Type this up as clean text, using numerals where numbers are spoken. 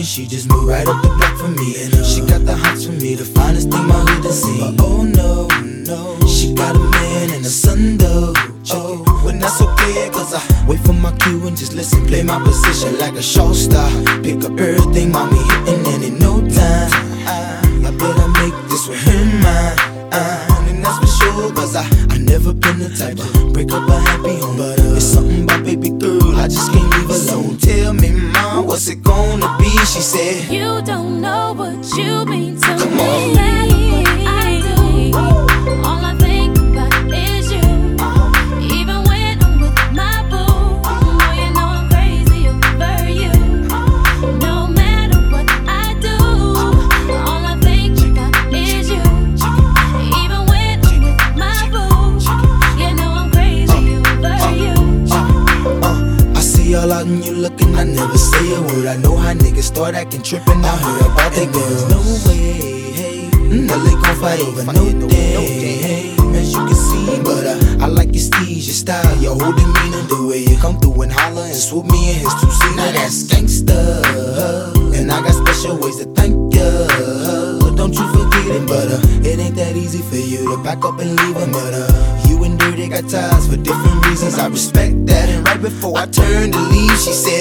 she just moved right up the block for me. And she got the hots for me, the finest thing my hood has seen. But oh no, no, she got a man and a son though. Oh, well that's okay, cause I wait for my cue and just listen, play my position like a show star. Pick up everything, mommy hitting, and in no time I better make this with her mine. And that's for sure, cause I never been the type to break up a happy home. But it's something about baby girl, I just can't leave alone. Tell me, mom, what's it gonna be? She said, you don't know what you mean to come me. on. No matter what I do, all I think about is you. Even when I'm with my boo, oh, you know I'm crazy over you. No matter what I do, all I think about is you. Even when I'm with my boo, you know I'm crazy over you. I see all out and you looking, I never say a word. I know how niggas start acting trippin', I heard about they girls. No way, hey, no they gon' fight over no day, hey, as you can see. But I like your steez, your style, your whole demeanor, the way you come through and holler and swoop me in his two-seater. Now that's gangsta, and I got special ways to thank ya. Don't you forget it, but it ain't that easy for you to back up and leave him. But you and Dirty got ties for different reasons, I respect that. And right before I turned to leave, she said,